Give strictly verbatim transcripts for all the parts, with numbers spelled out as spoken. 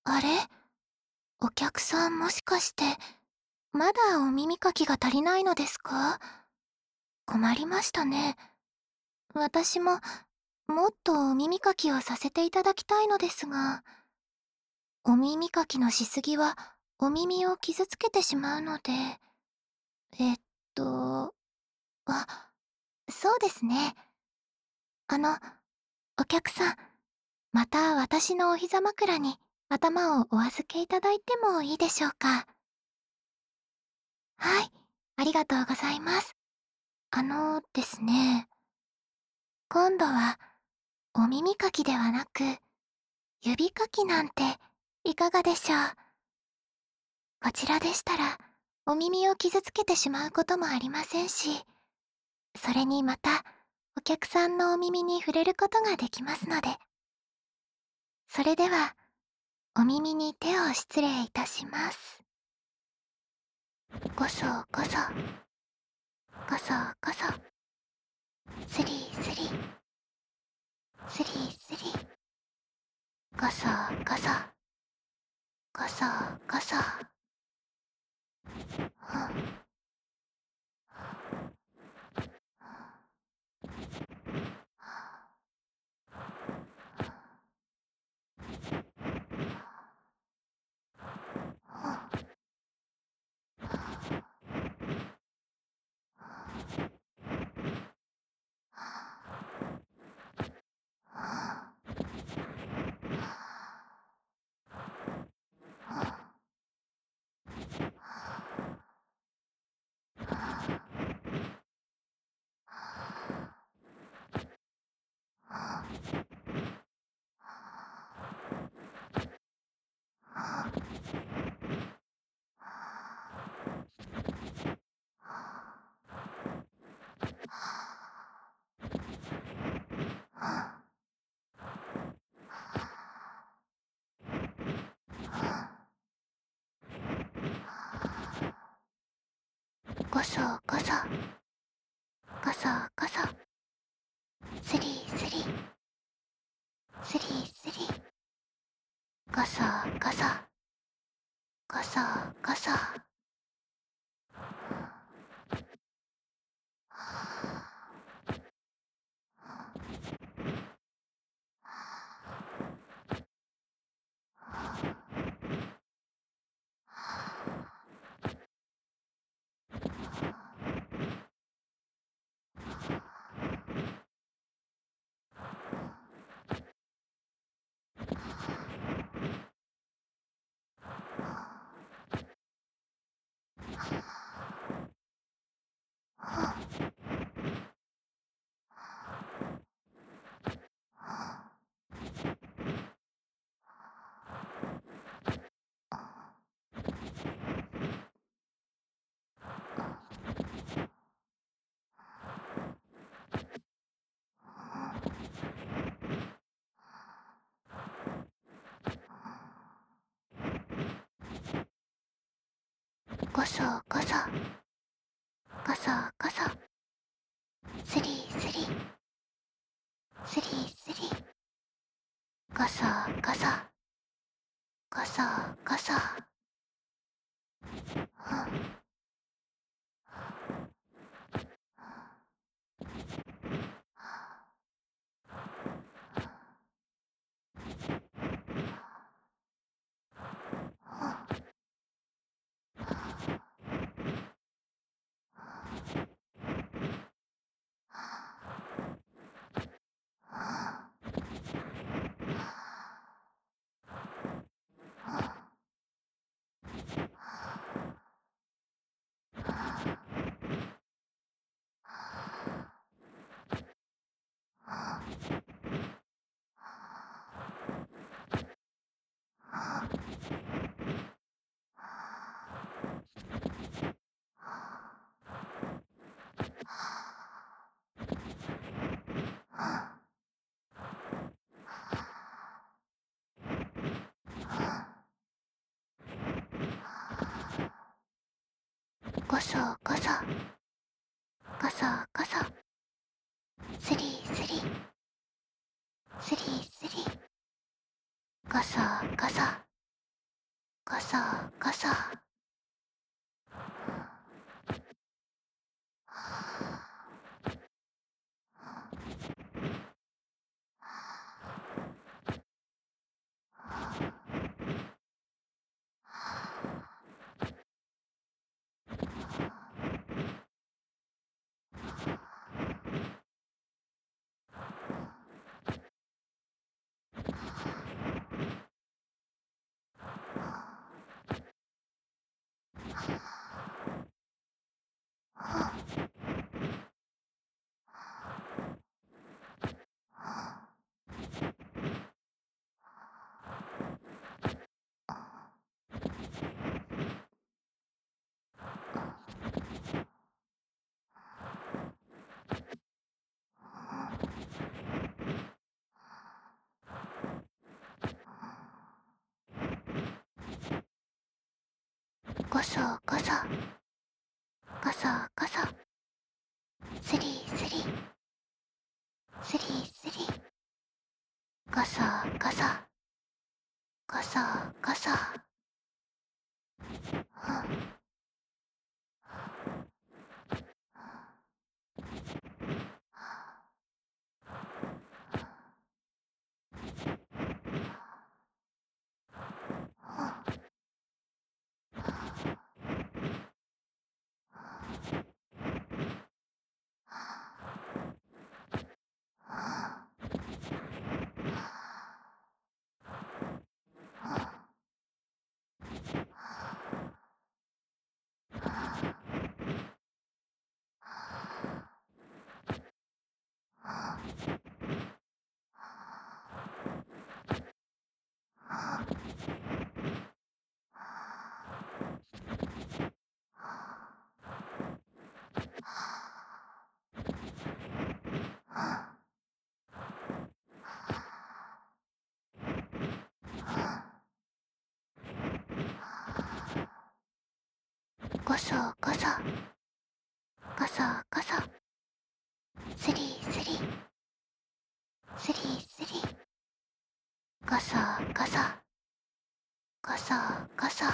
あれ？お客さんもしかして、まだお耳かきが足りないのですか？困りましたね。私も、もっとお耳かきをさせていただきたいのですが、お耳かきのしすぎは、お耳を傷つけてしまうので、えっと、あ、そうですね。あの、お客さん、また私のお膝枕に頭をお預けいただいてもいいでしょうか？はい、ありがとうございます。あのですね、今度はお耳かきではなく、指かきなんていかがでしょう？こちらでしたら、お耳を傷つけてしまうこともありませんし、それにまた、お客さんのお耳に触れることができますので。それでは、お耳に手を失礼いたします。ごそごそ、ごそごそ、スリスリ、スリスリ、ごそごそ、ごそごそ、ふん。ごそごそ、ごそごそ、スリスリ、スリスリ、ごそごそ、ごそごそ。ごそごそ、ごそごそ、スリスリ、スリスリ、ごそごそ、ごそごそ、ふん。ごそごそ、ごそごそ、スリスリ、スリスリ、ごそごそ。 サガサ。ゴソゴソ、ゴソゴソ、スリースリー、スリースリー、ゴソゴソ、ゴソゴソ。ゴソゴソ、ゴソゴソ、スリースリー、スリースリー、ゴソゴソ、ゴソゴソ。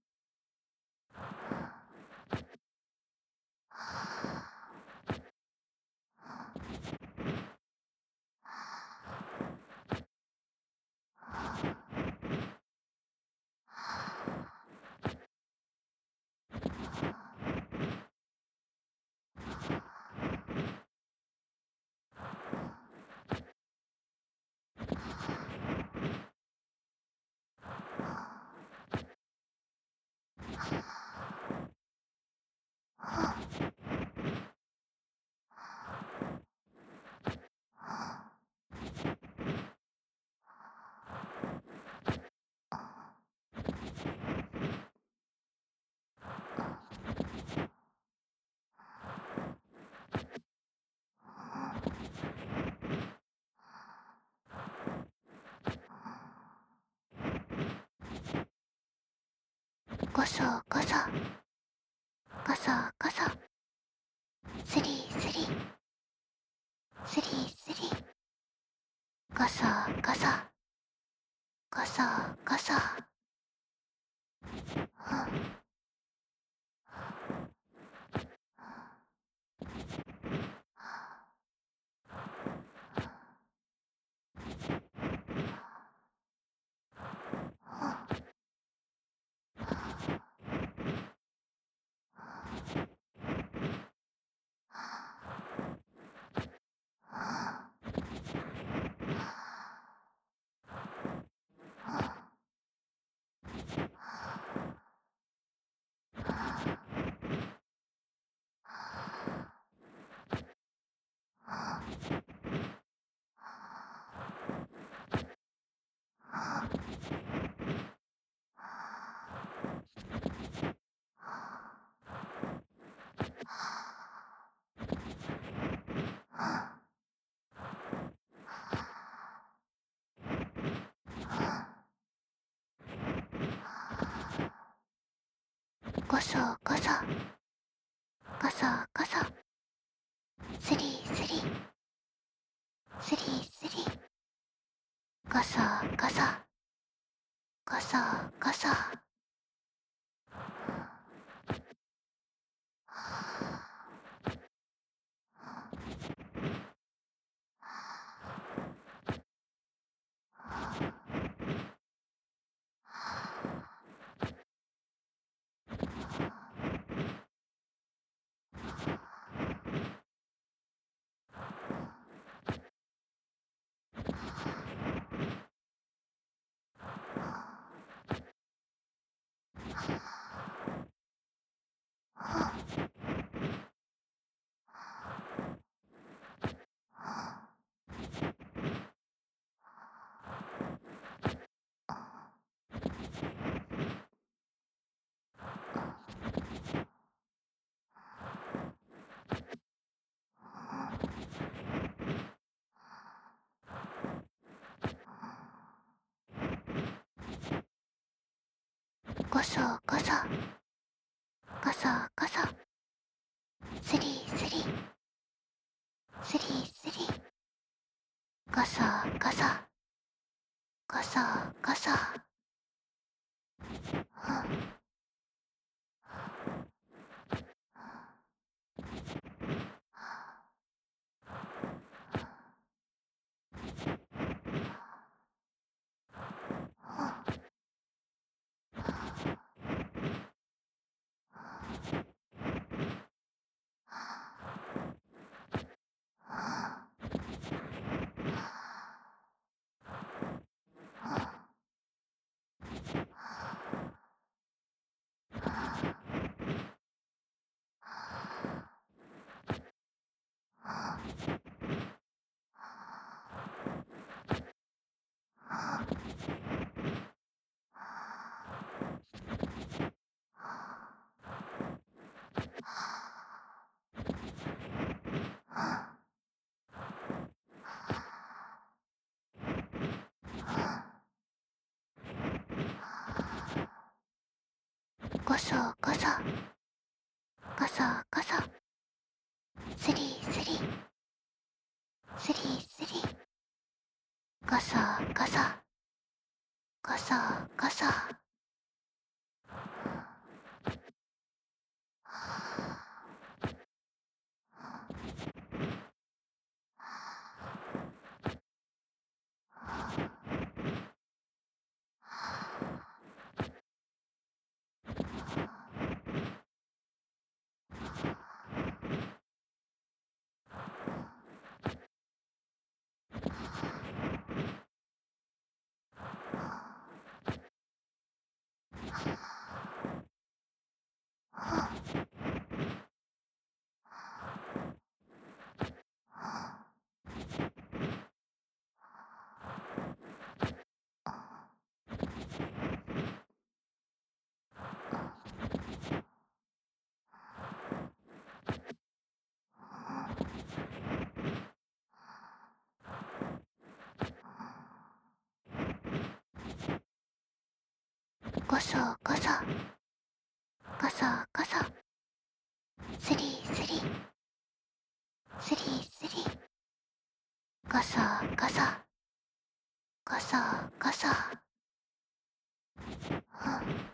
ゴソゴソ、ゴソゴソ、スリースリー、スリースリー、ゴソゴソ、ゴソゴソ。ゴソゴソ、ゴソゴソ、スリースリー、スリースリー、ゴソゴソ、ゴソゴソ。 ごそごそ、ごそごそ、スリスリ、スリスリ、ごそごそ、ごそごそ、ふん、ふん、ごそごそ、ごそごそ、スリスリ、スリスリ、ごそごそ、ごそごそ、ごそごそ、ごそごそ、スリスリ、スリスリ、ごそごそ、ごそごそ、ふん、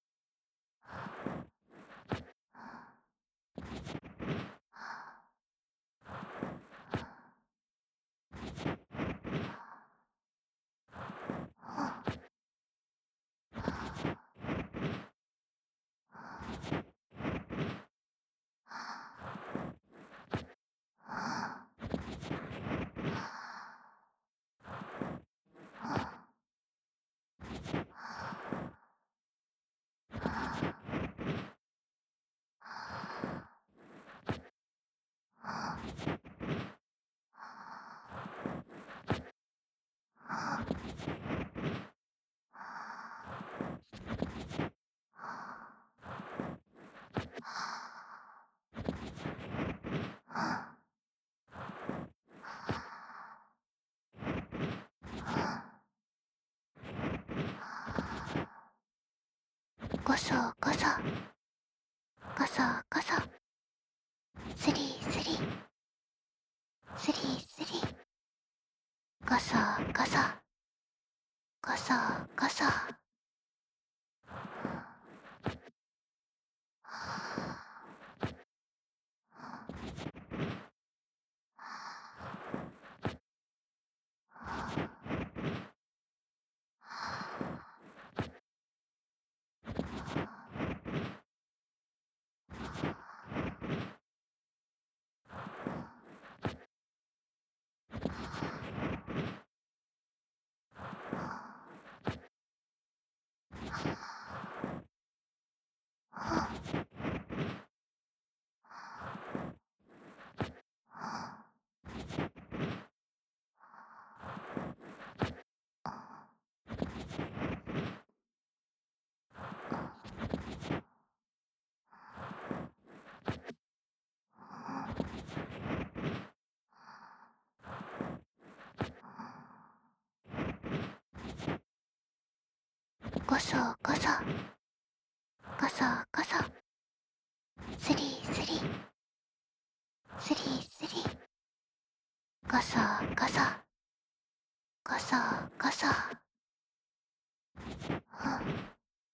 ごそごそ、ごそごそ、スリスリ、スリスリ、ごそごそ、ごそごそ、ごそごそ。 こそこそ、スリースリー、スリースリー、こそこそ、こそこそ、ふん、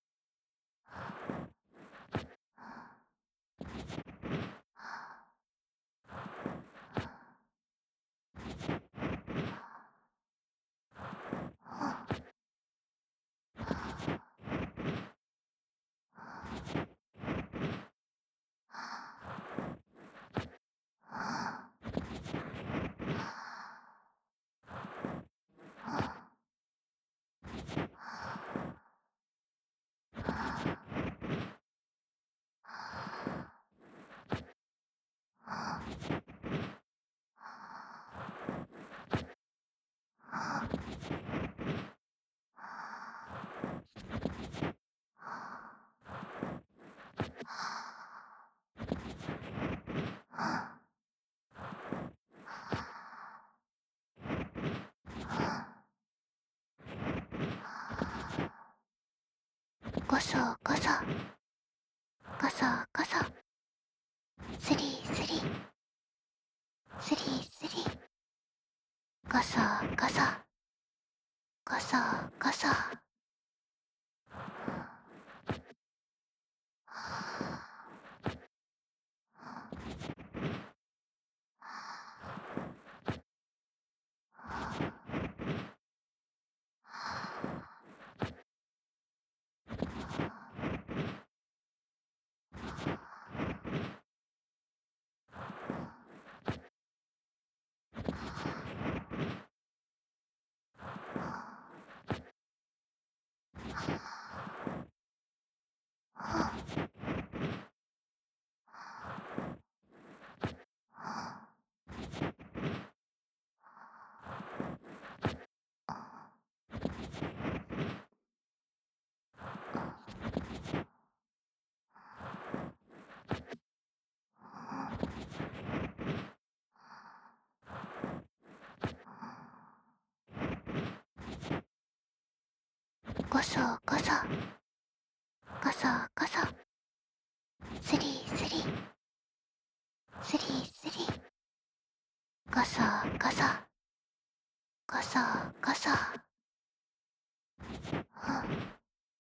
こそこそ、こそこそ、スリースリー、スリースリー、こそこそ、こそこそ、こそこそ、こそこそ、スリースリー、スリースリー、こそこそ、こそこそ、ふん、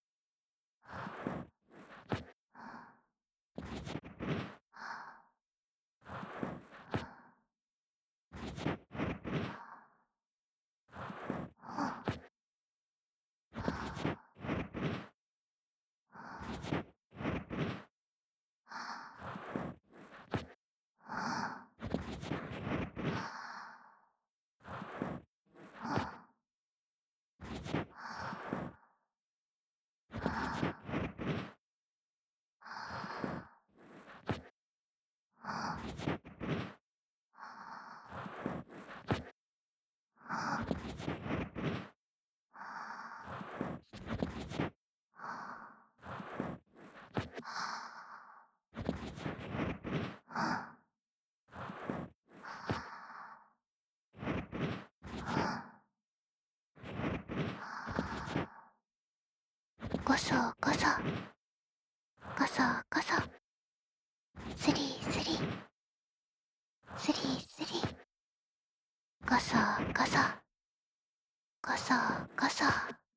こそこそ、こそこそ、スリースリー、スリースリー、こそこそ、こそこそ。